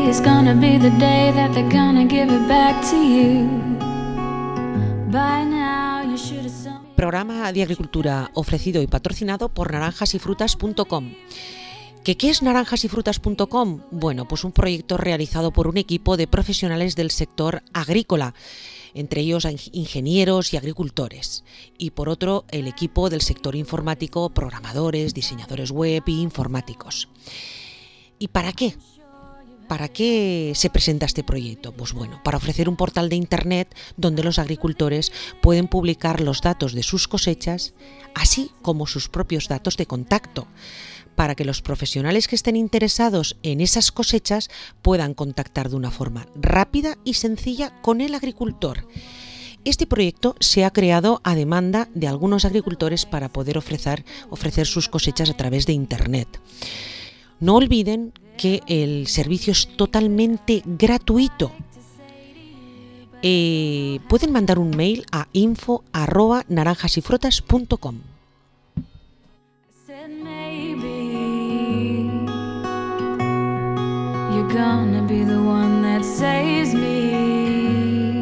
is gonna be the day that they're gonna give it back to you. By now you should have some... Programa de Agricultura ofrecido y patrocinado por naranjasyfrutas.com. ¿Qué es naranjasyfrutas.com? Bueno, pues un proyecto realizado por un equipo de profesionales del sector agrícola, entre ellos ingenieros y agricultores, y por otro el equipo del sector informático, programadores, diseñadores web e informáticos. ¿Y para qué? ¿Para qué se presenta este proyecto? Pues bueno, para ofrecer un portal de internet donde los agricultores pueden publicar los datos de sus cosechas, así como sus propios datos de contacto, para que los profesionales que estén interesados en esas cosechas puedan contactar de una forma rápida y sencilla con el agricultor. Este proyecto se ha creado a demanda de algunos agricultores para poder ofrecer sus cosechas a través de internet. No olviden que el servicio es totalmente gratuito. Pueden mandar un mail a info@naranjasyfrutas.com. You're gonna be the one that saves me.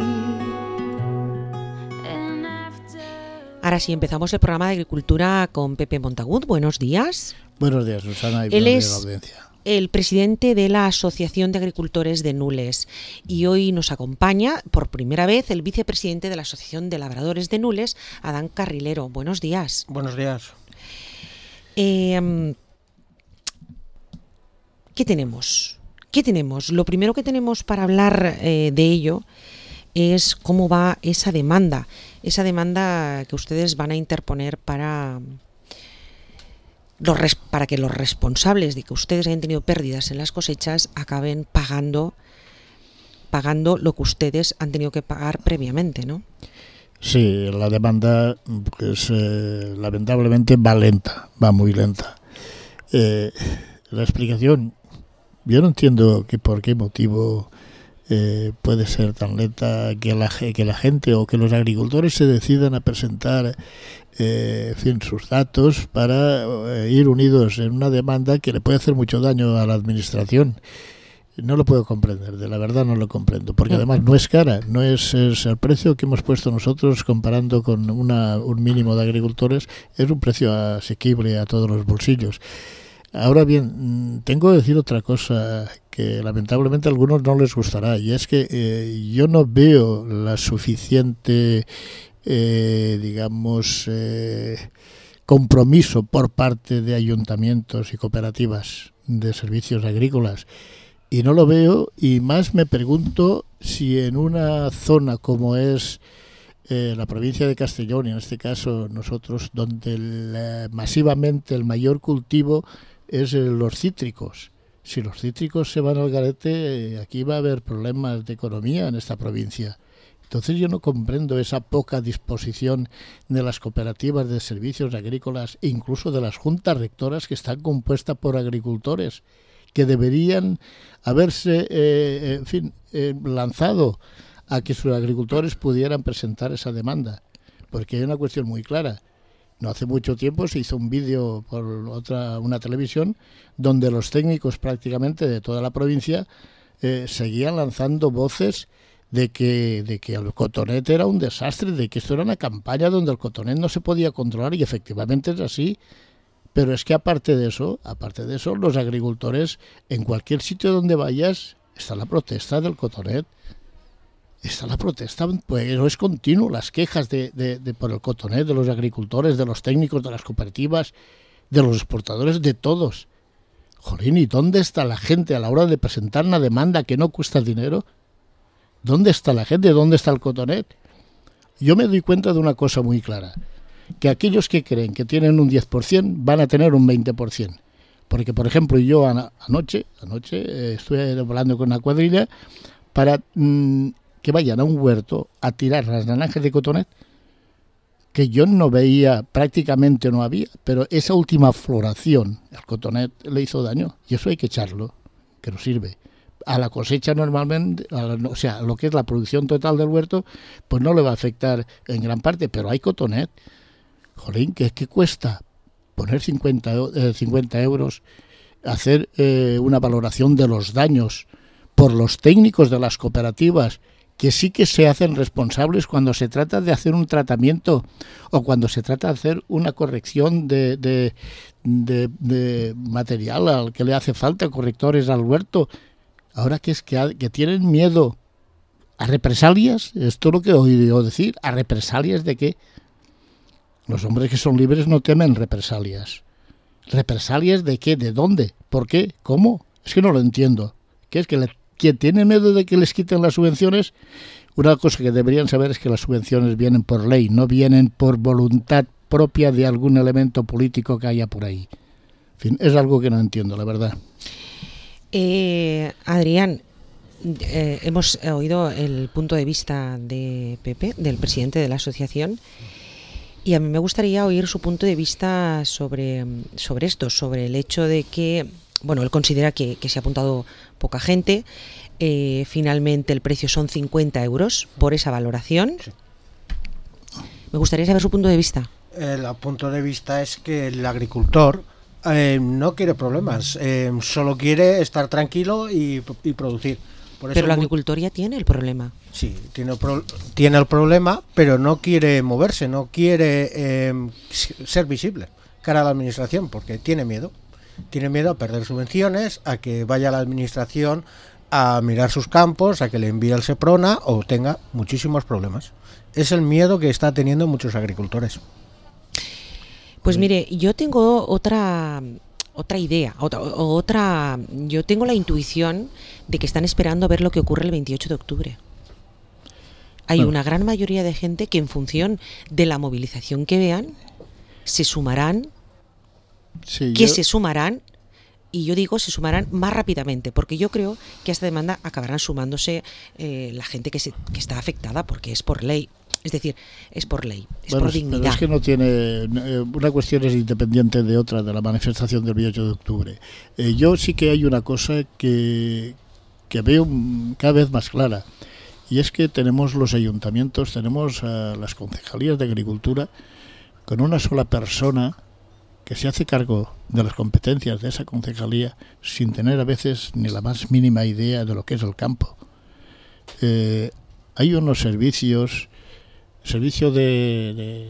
Ahora sí, empezamos el programa de Agricultura con Pepe Montagut. Buenos días. Buenos días, Susana, y Él buenos días, es audiencia. el presidente de la Asociación de Agricultores de Nules y hoy nos acompaña por primera vez el vicepresidente de la Asociación de Labradores de Nules, Adán Carrilero. Buenos días. Buenos días. ¿Qué tenemos? Lo primero que tenemos para hablar de ello es cómo va esa demanda que ustedes van a interponer para que los responsables de que ustedes hayan tenido pérdidas en las cosechas acaben pagando lo que ustedes han tenido que pagar previamente, ¿no? Sí, la demanda pues, lamentablemente va muy lenta. La explicación, yo no entiendo por qué motivo puede ser tan lenta que la gente o que los agricultores se decidan a presentar sus datos para ir unidos en una demanda que le puede hacer mucho daño a la administración. No lo puedo comprender, de la verdad no lo comprendo, porque además no es cara, no es el precio que hemos puesto nosotros comparando con un mínimo de agricultores, es un precio asequible a todos los bolsillos. Ahora bien, tengo que decir otra cosa que lamentablemente a algunos no les gustará, y es que yo no veo la suficiente, compromiso por parte de ayuntamientos y cooperativas de servicios agrícolas. Y no lo veo, y más me pregunto si en una zona como es la provincia de Castellón, y en este caso nosotros, donde masivamente el mayor cultivo es los cítricos. Si los cítricos se van al garete, aquí va a haber problemas de economía en esta provincia. Entonces yo no comprendo esa poca disposición de las cooperativas de servicios agrícolas e incluso de las juntas rectoras que están compuestas por agricultores, que deberían haberse lanzado a que sus agricultores pudieran presentar esa demanda, porque hay una cuestión muy clara. No hace mucho tiempo se hizo un vídeo por una televisión donde los técnicos prácticamente de toda la provincia seguían lanzando voces de que el cotonet era un desastre, de que esto era una campaña donde el cotonet no se podía controlar, y efectivamente es así. Pero es que aparte de eso, los agricultores, en cualquier sitio donde vayas, está la protesta del cotonet. Está la protesta, pues no es continuo, las quejas por el cotonet de los agricultores, de los técnicos, de las cooperativas, de los exportadores, de todos. Jolín, ¿y dónde está la gente a la hora de presentar una demanda que no cuesta dinero? ¿Dónde está la gente? ¿Dónde está el cotonet? Yo me doy cuenta de una cosa muy clara, que aquellos que creen que tienen un 10% van a tener un 20%. Porque, por ejemplo, yo anoche estuve hablando con una cuadrilla para que vayan a un huerto a tirar las naranjas de cotonet, que yo no veía, prácticamente no había, pero esa última floración, el cotonet le hizo daño, y eso hay que echarlo, que no sirve. A la cosecha normalmente, o sea, lo que es la producción total del huerto, pues no le va a afectar en gran parte, pero hay cotonet. Jolín, ¿qué cuesta poner 50 euros, hacer una valoración de los daños por los técnicos de las cooperativas, que sí que se hacen responsables cuando se trata de hacer un tratamiento o cuando se trata de hacer una corrección de material al que le hace falta, correctores al huerto. Ahora que tienen miedo a represalias, esto es lo que he oído decir, a represalias de qué. Los hombres que son libres no temen represalias. ¿Represalias de qué? ¿De dónde? ¿Por qué? ¿Cómo? Es que no lo entiendo. ¿Qué es que quien tiene miedo de que les quiten las subvenciones? Una cosa que deberían saber es que las subvenciones vienen por ley, no vienen por voluntad propia de algún elemento político que haya por ahí. En fin, es algo que no entiendo, la verdad. Adrián, hemos oído el punto de vista de Pepe, del presidente de la asociación, y a mí me gustaría oír su punto de vista sobre esto, sobre el hecho de que, bueno, él considera que se ha apuntado poca gente. Finalmente el precio son 50 euros por esa valoración. Sí. Me gustaría saber su punto de vista. El punto de vista es que el agricultor no quiere problemas, solo quiere estar tranquilo y producir. Por eso pero el agricultor ya tiene el problema. Sí, tiene el problema, pero no quiere moverse, no quiere ser visible cara a la administración, porque tiene miedo. Tiene miedo a perder subvenciones, a que vaya a la administración a mirar sus campos, a que le envíe el Seprona o tenga muchísimos problemas. Es el miedo que está teniendo muchos agricultores. Pues mire, yo tengo otra idea, yo tengo la intuición de que están esperando a ver lo que ocurre el 28 de octubre. Hay una gran mayoría de gente que en función de la movilización que vean, se sumarán, se sumarán, y yo digo se sumarán más rápidamente, porque yo creo que a esta demanda acabarán sumándose la gente que está afectada, porque es por ley. Es decir, es por ley, es por dignidad. Pero es que no tiene... Una cuestión es independiente de otra, de la manifestación del 28 de octubre. Yo sí que hay una cosa que veo cada vez más clara, y es que tenemos los ayuntamientos, tenemos las concejalías de agricultura, con una sola persona que se hace cargo de las competencias de esa concejalía sin tener a veces ni la más mínima idea de lo que es el campo. Hay unos servicio de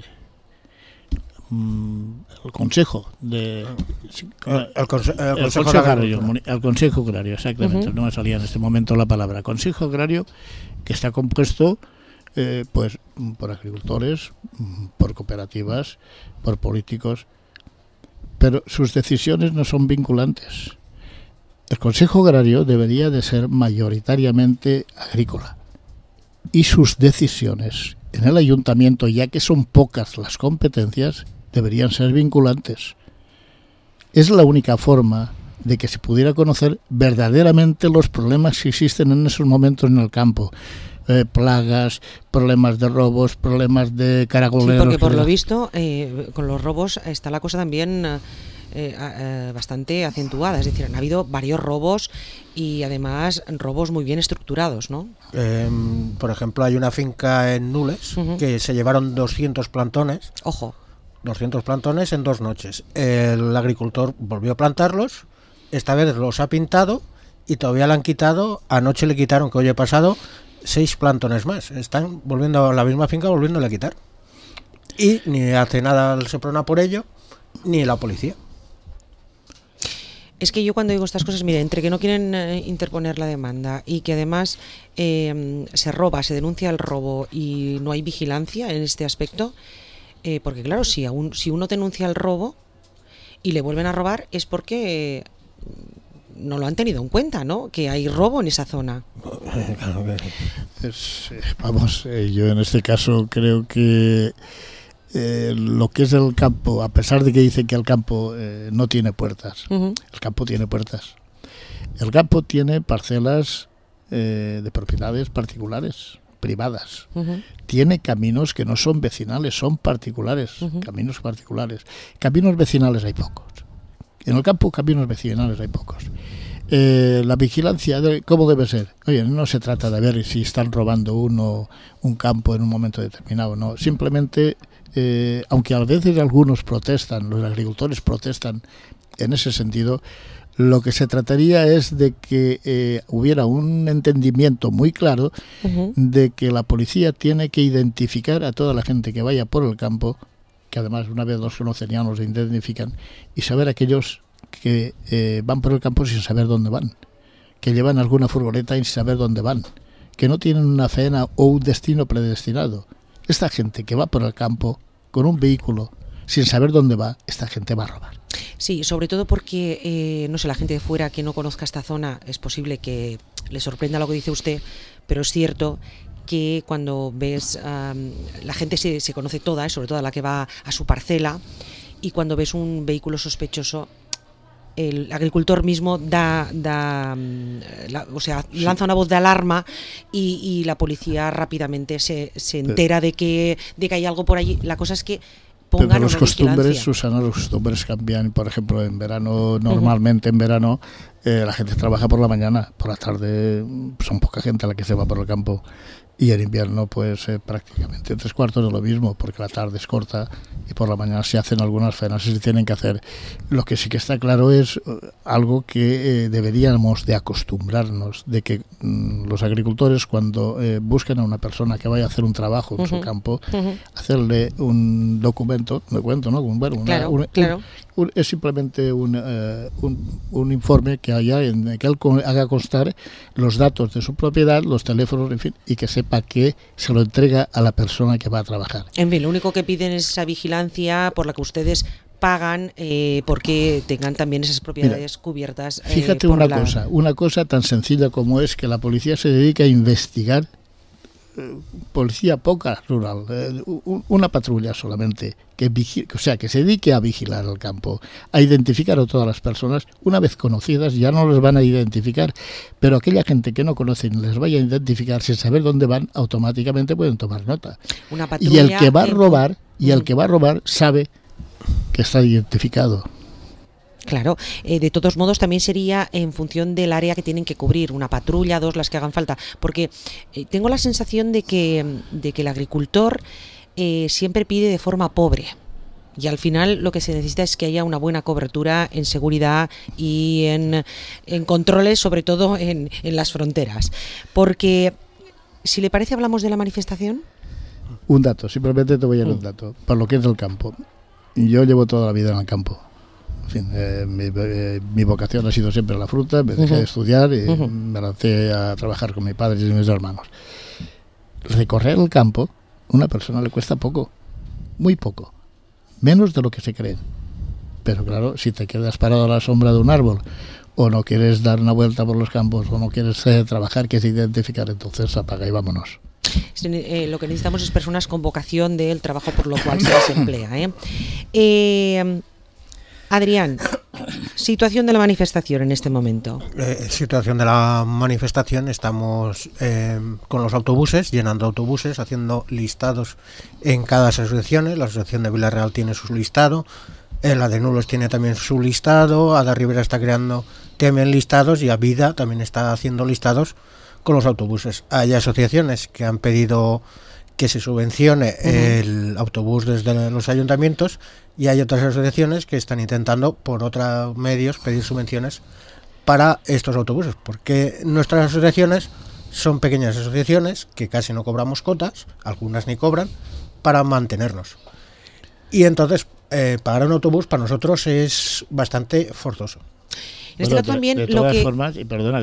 el consejo de el consejo agrario, el consejo agrario, exactamente. No me salía en este momento la palabra consejo agrario, que está compuesto pues por agricultores, por cooperativas, por políticos, pero sus decisiones no son vinculantes. El consejo agrario debería de ser mayoritariamente agrícola, y sus decisiones en el ayuntamiento, ya que son pocas las competencias, deberían ser vinculantes. Es la única forma de que se pudiera conocer verdaderamente los problemas que existen en esos momentos en el campo. Plagas, problemas de robos, problemas de caracoleros. Sí, porque por lo visto, con los robos está la cosa también bastante acentuada. Es decir, han habido varios robos y además robos muy bien estructurados, ¿no? Por ejemplo, hay una finca en Nules que se llevaron 200 plantones. Ojo. 200 plantones en 2 noches. El agricultor volvió a plantarlos, esta vez los ha pintado y todavía le han quitado, anoche le quitaron, que hoy he pasado, 6 plantones más. Están volviendo a la misma finca, volviéndole a quitar. Y ni hace nada el Seprona por ello, ni la policía. Es que yo cuando digo estas cosas, mire, entre que no quieren interponer la demanda y que además se roba, se denuncia el robo y no hay vigilancia en este aspecto, porque claro, si uno denuncia el robo y le vuelven a robar es porque no lo han tenido en cuenta, ¿no? Que hay robo en esa zona. Yo en este caso creo que lo que es el campo, a pesar de que dicen que el campo no tiene puertas, el campo tiene puertas. El campo tiene parcelas de propiedades particulares, privadas. Tiene caminos que no son vecinales, son particulares, caminos particulares. Caminos vecinales hay pocos. En el campo, caminos vecinales hay pocos. La vigilancia, ¿cómo debe ser? Oye, no se trata de ver si están robando un campo en un momento determinado, no. Simplemente, aunque a veces algunos protestan, los agricultores protestan en ese sentido, Lo que se trataría es de que hubiera un entendimiento muy claro de que la policía tiene que identificar a toda la gente que vaya por el campo, que además una vez los conocen ya los identifican, y saber aquellos que van por el campo sin saber dónde van, que llevan alguna furgoneta sin saber dónde van, que no tienen una faena o un destino predestinado. Esta gente que va por el campo con un vehículo sin saber dónde va, esta gente va a robar. Sí, sobre todo porque, no sé, la gente de fuera que no conozca esta zona, es posible que le sorprenda lo que dice usted, pero es cierto que cuando ves, la gente se conoce toda, sobre todo la que va a su parcela, y cuando ves un vehículo sospechoso, el agricultor mismo lanza una voz de alarma y la policía rápidamente se entera de que hay algo por allí. La cosa es que pongan los una costumbres, vigilancia. Susana, los costumbres cambian. Por ejemplo, en verano, normalmente en verano, la gente trabaja por la mañana, por la tarde son poca gente la que se va por el campo. Y en invierno, pues prácticamente 3/4 de lo mismo, porque la tarde es corta y por la mañana se hacen algunas faenas y se tienen que hacer. Lo que sí que está claro es algo que deberíamos de acostumbrarnos, de que los agricultores, cuando busquen a una persona que vaya a hacer un trabajo en su campo, hacerle un documento, ¿no? Claro. Es simplemente un informe que haya en que él haga constar los datos de su propiedad, los teléfonos, en fin, y que sepa que se lo entrega a la persona que va a trabajar. En fin, lo único que piden es esa vigilancia por la que ustedes pagan, porque tengan también esas propiedades cubiertas. Fíjate una cosa tan sencilla como es que la policía se dedica a investigar, policía poca rural, una patrulla solamente, que se dedique a vigilar el campo, a identificar a todas las personas. Una vez conocidas ya no les van a identificar, pero aquella gente que no conocen les vaya a identificar sin saber dónde van, automáticamente pueden tomar nota. Una patrulla, y el que va a robar sabe que está identificado. Claro, de todos modos también sería en función del área que tienen que cubrir, una patrulla, 2, las que hagan falta, porque tengo la sensación de que el agricultor siempre pide de forma pobre, y al final lo que se necesita es que haya una buena cobertura en seguridad y en controles, sobre todo en las fronteras, porque si le parece hablamos de la manifestación. Un dato, simplemente te voy a dar un dato, para lo que es el campo. Yo llevo toda la vida en el campo. En fin, mi vocación ha sido siempre la fruta. Me dejé de estudiar y me lancé a trabajar con mi padre y mis hermanos. Recorrer el campo, a una persona le cuesta poco, muy poco, menos de lo que se cree. Pero claro, si te quedas parado a la sombra de un árbol, o no quieres dar una vuelta por los campos, o no quieres trabajar, que es identificar, entonces apaga y vámonos. Lo que necesitamos es personas con vocación del trabajo por lo cual se les emplea. Adrián, situación de la manifestación en este momento. Situación de la manifestación, estamos con los autobuses, llenando autobuses, haciendo listados en cada asociación. La asociación de Villarreal tiene su listado, la de Nulos tiene también su listado, Ada Ribera está creando también listados y Avida también está haciendo listados con los autobuses. Hay asociaciones que han pedido que se subvencione el autobús desde los ayuntamientos, y hay otras asociaciones que están intentando por otros medios pedir subvenciones para estos autobuses, porque nuestras asociaciones son pequeñas asociaciones que casi no cobramos cotas, algunas ni cobran, para mantenernos. Y entonces pagar un autobús para nosotros es bastante forzoso. En este caso también de todas formas,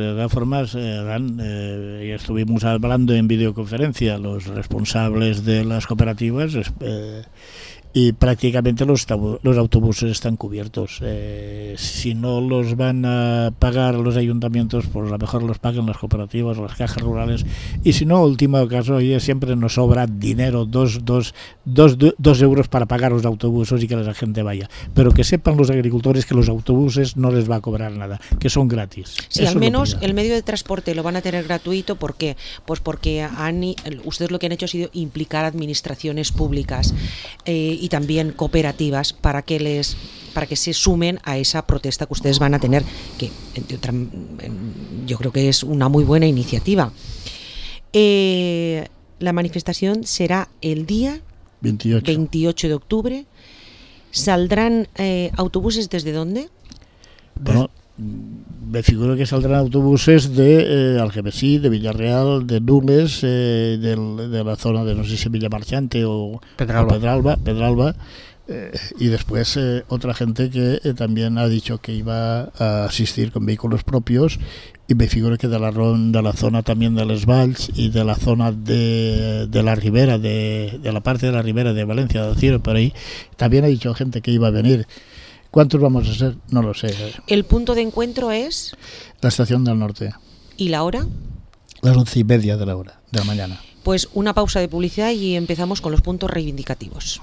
estuvimos hablando en videoconferencia los responsables de las cooperativas y prácticamente los autobuses están cubiertos. Si no los van a pagar los ayuntamientos, pues a lo mejor los paguen las cooperativas o las cajas rurales, y si no, último caso, siempre nos sobra dinero, 2 euros para pagar los autobuses y que la gente vaya, pero que sepan los agricultores que los autobuses no les va a cobrar nada, que son gratis. Sí, al menos el medio de transporte lo van a tener gratuito. ¿Por qué? Pues porque ustedes lo que han hecho ha sido implicar administraciones públicas y también cooperativas para que se sumen a esa protesta que ustedes van a tener, que yo creo que es una muy buena iniciativa. La manifestación será el día 28 de octubre. ¿Saldrán autobuses desde dónde? Bueno, me figuro que saldrán autobuses de Algemesí, de Villarreal, de Nules, de la zona de, no sé si Villamarchante o Pedralba, y después otra gente que también ha dicho que iba a asistir con vehículos propios, y me figuro que de la zona también de Les Valls y de la zona de la Ribera, de la parte de la Ribera de Valencia, de Ciro, por ahí, también ha dicho gente que iba a venir. ¿Cuántos vamos a ser? No lo sé. ¿El punto de encuentro es? La Estación del Norte. ¿Y la hora? Las 11:30 de la mañana. Pues una pausa de publicidad y empezamos con los puntos reivindicativos.